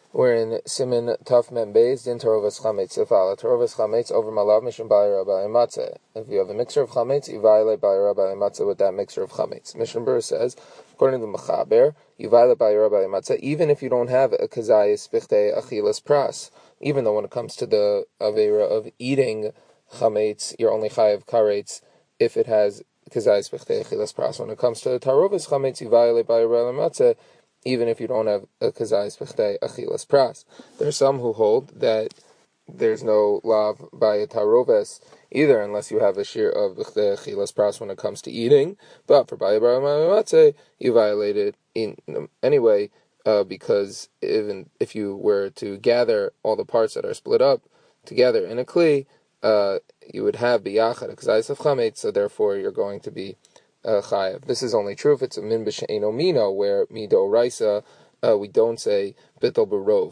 We're in Siman Taf Mem Beis Din Tarovas Chametz Sefala Tarovas Chametz over Malav Mishum Bayra B'alei Matzeh. If you have a mixture of Chametz, you violate Bayra B'alei Matzeh with that mixture of Chametz. Mishnah Berurah says, according to the Mechaber, you violate Bayra B'alei Matzeh even if you don't have a Kazayis Bichtei Achilas Pras. Even though when it comes to the Aveira of eating Chametz, you're only Chayav Karetz if it has Kazayis Bichtei Achilas Pras. When it comes to Tarovas Chametz, you violate Bayra B'alei Matzeh even if you don't have a kazayis b'chtei achilas pras. There are some who hold that there's no lav by a taroves either, unless you have a shear of b'chtei achilas pras when it comes to eating. But for bayah matzeh, you violate it anyway, because even if you were to gather all the parts that are split up together in a kli, you would have biyachad a kazayis of chametz, so therefore you're going to be chayav. This is only true if it's a min b'she'eno mino, where midoraisa we don't say bittul barov.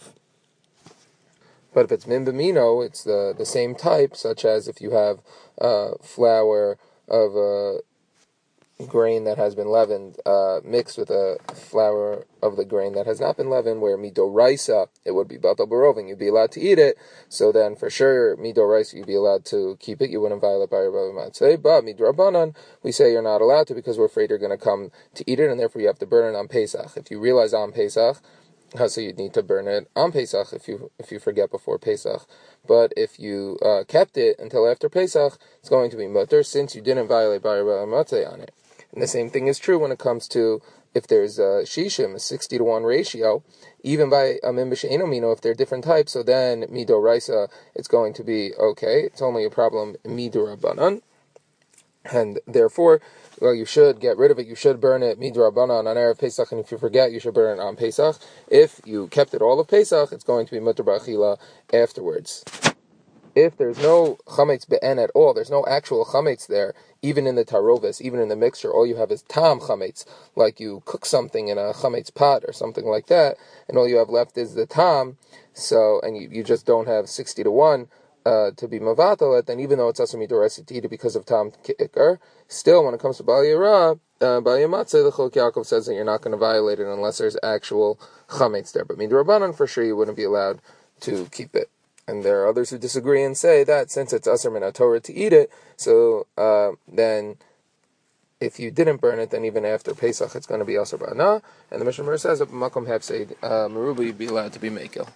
But if it's min b'mino, it's the same type, such as if you have flour of a grain that has been leavened mixed with a flour of the grain that has not been leavened, where midoraisa it would be bittul barov and you'd be allowed to eat it. So then for sure midoraisa you'd be allowed to keep it. You wouldn't violate bayah matzeh. But midrabanan we say you're not allowed to because we're afraid you're going to come to eat it, and therefore you have to burn it on Pesach. If you realize on Pesach, so you'd need to burn it on Pesach if you forget before Pesach. But if you kept it until after Pesach, it's going to be mutter since you didn't violate bayah matzeh on it. And the same thing is true when it comes to if there's a shishim, a 60-to-1 ratio, even by a min b'she'eno mino, if they're different types, so then midoraisa, it's going to be okay. It's only a problem midorabanan. And therefore, well, you should get rid of it. You should burn it midorabanan on Erev Pesach, and if you forget, you should burn it on Pesach. If you kept it all of Pesach, it's going to be mutter b'achila afterwards. If there's no chametz be'en at all, there's no actual chametz there, even in the taroves, even in the mixture, all you have is tam chametz, like you cook something in a chametz pot or something like that, and all you have left is the tam, so, and you just don't have 60-to-1 to be mavatal it, then even though it's asur midoraisa to eat it because of tam kicker, still when it comes to bayah matzeh, the Chiluk Yaakov says that you're not going to violate it unless there's actual chametz there, but midrabanan for sure you wouldn't be allowed to keep it. And there are others who disagree and say that since it's asur min haTorah to eat it, so then if you didn't burn it, then even after Pesach it's going to be asur ba'ana. And the Mishnah Berurah says that b'makom hefseid meruba you'd be allowed to be mekel.